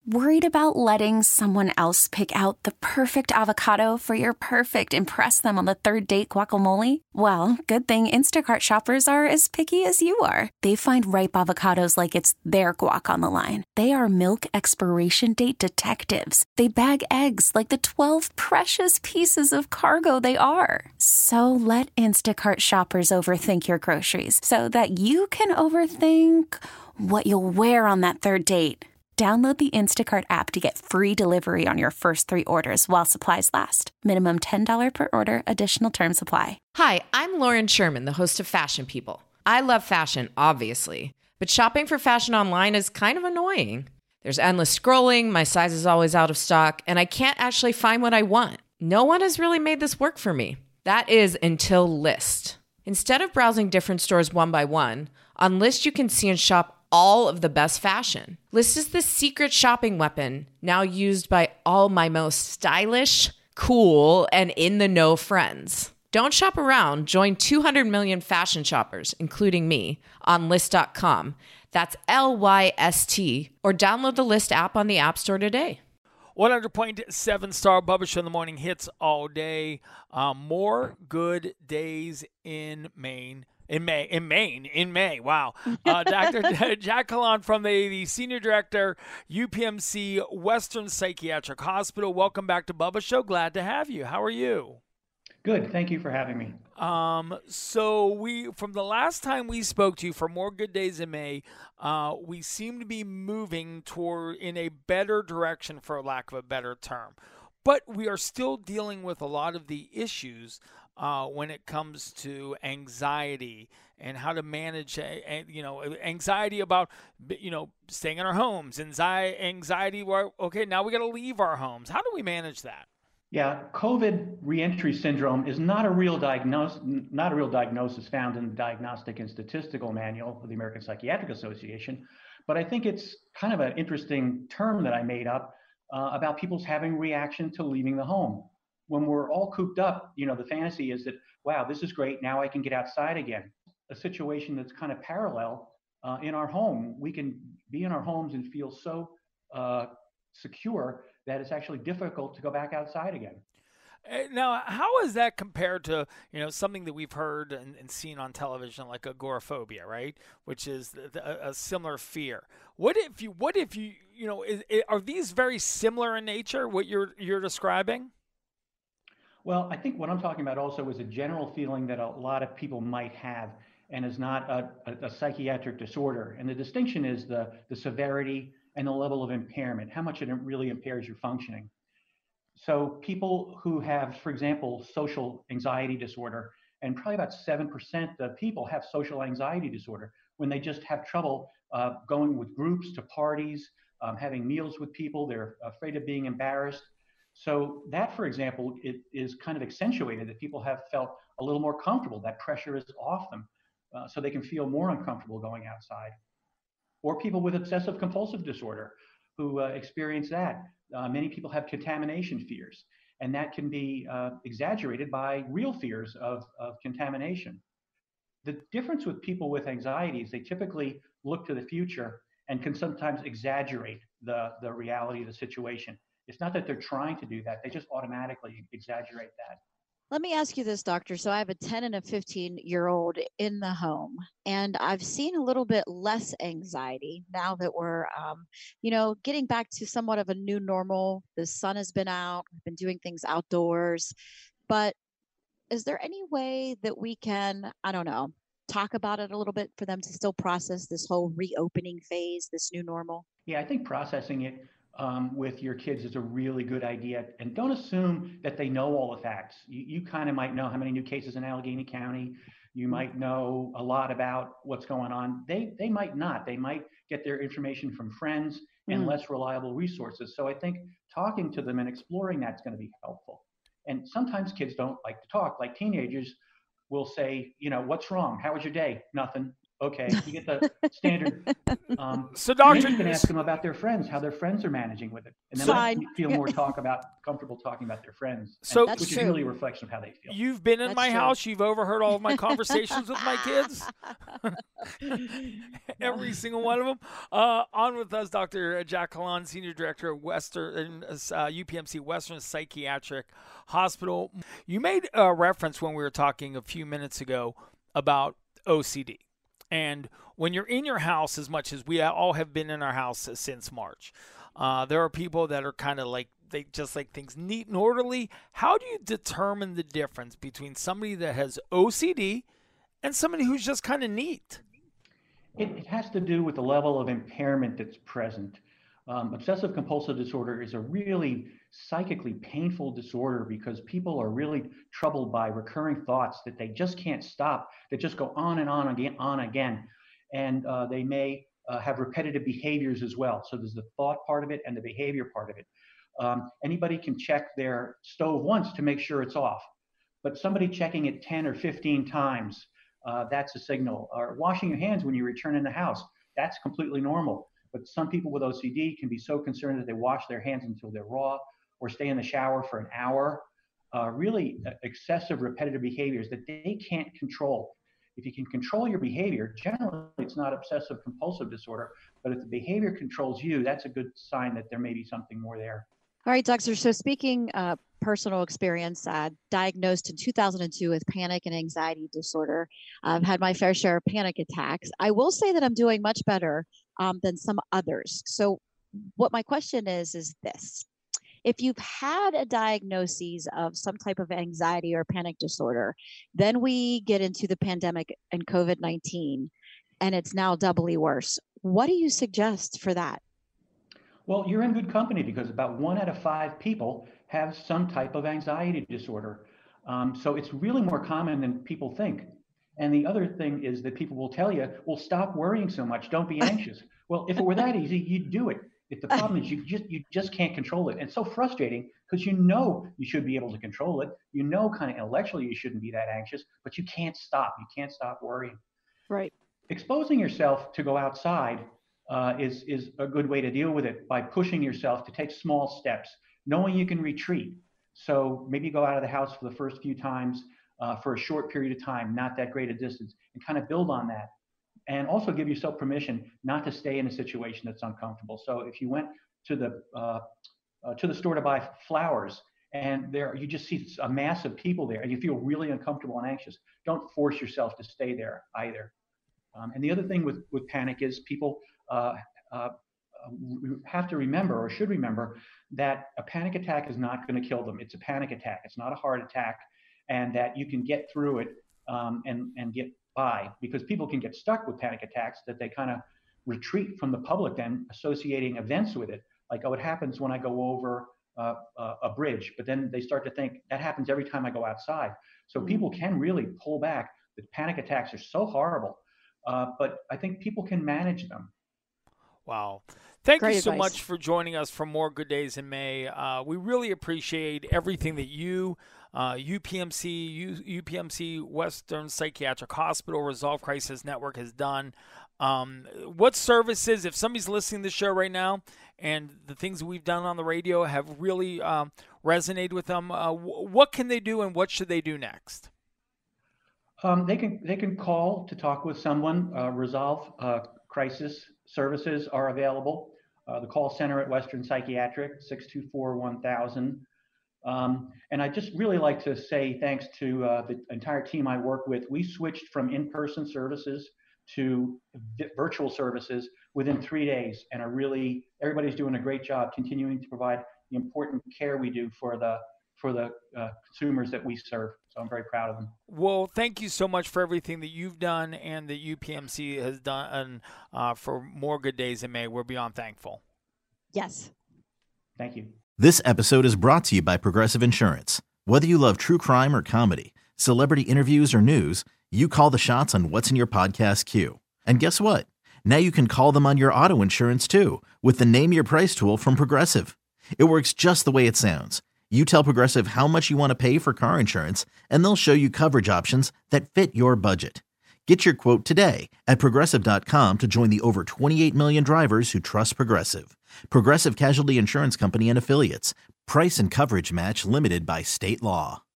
Worried about letting someone else pick out the perfect avocado for your perfect impress them on the third date guacamole? Well, good thing Instacart shoppers are as picky as you are. They find ripe avocados like it's their guac on the line. They are milk expiration date detectives. They bag eggs like the 12 precious pieces of cargo they are. So let Instacart shoppers overthink your groceries so that you can overthink what you'll wear on that third date. Download the Instacart app to get free delivery on your first 3 orders while supplies last. Minimum $10 per order. Additional terms apply. Hi, I'm Lauren Sherman, the host of Fashion People. I love fashion, obviously, but shopping for fashion online is kind of annoying. There's endless scrolling, my size is always out of stock, and I can't actually find what I want. No one has really made this work for me. That is until Lyst. Instead of browsing different stores one by one, on Lyst you can see and shop all of the best fashion. Lyst is the secret shopping weapon now used by all my most stylish, cool, and in-the-know friends. Don't shop around. Join 200 million fashion shoppers, including me, on Lyst.com. That's Lyst, or download the Lyst app on the App Store today. 100.7 Star Bubba Show in the morning hits all day. More good days in Maine. In May. Wow. Dr. Jack Calan from the Senior Director, UPMC Western Psychiatric Hospital. Welcome back to Bubba Show. Glad to have you. How are you? Good. Thank you for having me. So from the last time we spoke to you for More Good Days in May, we seem to be moving toward in a better direction, for lack of a better term. But we are still dealing with a lot of the issues when it comes to anxiety and how to manage, anxiety about, staying in our homes, anxiety where, okay, now we got to leave our homes. How do we manage that? Yeah, COVID reentry syndrome is not a real diagnosis found in the Diagnostic and Statistical Manual of the American Psychiatric Association, but I think it's kind of an interesting term that I made up about people's having reaction to leaving the home. When we're all cooped up, the fantasy is that, wow, this is great, now I can get outside again. A situation that's kind of parallel in our home. We can be in our homes and feel so secure that it's actually difficult to go back outside again. Now, how is that compared to, something that we've heard and seen on television, like agoraphobia, right? Which is a similar fear. What if you, are these very similar in nature, what you're describing? Well, I think what I'm talking about also is a general feeling that a lot of people might have and is not a psychiatric disorder. And the distinction is the severity and the level of impairment, how much it really impairs your functioning. So people who have, for example, social anxiety disorder, and probably about 7% of people have social anxiety disorder when they just have trouble going with groups to parties, having meals with people, they're afraid of being embarrassed. So that, for example, it is kind of accentuated that people have felt a little more comfortable, that pressure is off them, so they can feel more uncomfortable going outside. Or people with obsessive compulsive disorder who experience that. Many people have contamination fears, and that can be exaggerated by real fears of contamination. The difference with people with anxiety is they typically look to the future and can sometimes exaggerate the reality of the situation. It's not that they're trying to do that, they just automatically exaggerate that. Let me ask you this, doctor. So I have a 10 and a 15-year-old in the home, and I've seen a little bit less anxiety now that we're, getting back to somewhat of a new normal. The sun has been out, we've been doing things outdoors, but is there any way that we can, talk about it a little bit for them to still process this whole reopening phase, this new normal? Yeah, I think processing it with your kids is a really good idea. And don't assume that they know all the facts. You kind of might know how many new cases in Allegheny County. You might know a lot about what's going on. They might not. They might get their information from friends and less reliable resources. So I think talking to them and exploring that's going to be helpful. And sometimes kids don't like to talk. Like teenagers will say, what's wrong? How was your day? Nothing. Okay, you get the standard. So, doctor, maybe you can ask them about their friends, how their friends are managing with it, and then let them feel more comfortable talking about their friends. So, which is really a reflection of how they feel. You've been in my house. You've overheard all of my conversations with my kids. Every single one of them. On with us, Dr. Jack Kalan, Senior Director of UPMC Western Psychiatric Hospital. You made a reference when we were talking a few minutes ago about OCD. And when you're in your house, as much as we all have been in our house since March, there are people that are kind of like, they just like things neat and orderly. How do you determine the difference between somebody that has OCD and somebody who's just kind of neat? It has to do with the level of impairment that's present. Obsessive compulsive disorder is a really psychically painful disorder because people are really troubled by recurring thoughts that they just can't stop, that just go on and on again. And they may have repetitive behaviors as well. So there's the thought part of it and the behavior part of it. Anybody can check their stove once to make sure it's off, but somebody checking it 10 or 15 times, that's a signal. Or washing your hands when you return in the house, that's completely normal. But some people with OCD can be so concerned that they wash their hands until they're raw or stay in the shower for an hour. Really excessive repetitive behaviors that they can't control. If you can control your behavior, generally it's not obsessive compulsive disorder, but if the behavior controls you, that's a good sign that there may be something more there. All right, doctor. So speaking personal experience, diagnosed in 2002 with panic and anxiety disorder. I've had my fair share of panic attacks. I will say that I'm doing much better than some others. So what my question is this. If you've had a diagnosis of some type of anxiety or panic disorder, then we get into the pandemic and COVID-19, and it's now doubly worse. What do you suggest for that? Well, you're in good company because about 1 out of 5 people have some type of anxiety disorder. So it's really more common than people think. And the other thing is that people will tell you, well, stop worrying so much. Don't be anxious. Well, if it were that easy, you'd do it. If the problem is you just can't control it. And it's so frustrating because you know you should be able to control it. You know kind of intellectually you shouldn't be that anxious, but you can't stop. You can't stop worrying. Right. Exposing yourself to go outside is a good way to deal with it by pushing yourself to take small steps, knowing you can retreat. So maybe go out of the house for the first few times for a short period of time, not that great a distance, and kind of build on that. And also give yourself permission not to stay in a situation that's uncomfortable. So if you went to the store to buy flowers and you just see a mass of people there and you feel really uncomfortable and anxious, don't force yourself to stay there either. And the other thing with panic is people have to remember or should remember that a panic attack is not going to kill them. It's a panic attack. It's not a heart attack, and that you can get through it and get by, because people can get stuck with panic attacks that they kind of retreat from the public then, associating events with it. Like, oh, it happens when I go over a bridge, but then they start to think that happens every time I go outside. So people can really pull back. The panic attacks are so horrible, but I think people can manage them. Wow. Thank Great you so advice. much for joining us for More Good Days in May. We really appreciate everything that you, UPMC Western Psychiatric Hospital Resolve Crisis Network has done. What services, if somebody's listening to the show right now and the things that we've done on the radio have really resonated with them, what can they do and what should they do next? They can call to talk with someone. Resolve Crisis services are available. The call center at Western Psychiatric, 624-1000. And I just really like to say thanks to the entire team I work with. We switched from in-person services to virtual services within 3 days, and everybody's doing a great job continuing to provide the important care we do for the consumers that we serve. So I'm very proud of them. Well, thank you so much for everything that you've done and that UPMC has done for More Good Days in May. We're beyond thankful. Yes. Thank you. This episode is brought to you by Progressive Insurance. Whether you love true crime or comedy, celebrity interviews or news, you call the shots on what's in your podcast queue. And guess what? Now you can call them on your auto insurance too with the Name Your Price tool from Progressive. It works just the way it sounds. You tell Progressive how much you want to pay for car insurance, and they'll show you coverage options that fit your budget. Get your quote today at Progressive.com to join the over 28 million drivers who trust Progressive. Progressive Casualty Insurance Company and Affiliates. Price and coverage match limited by state law.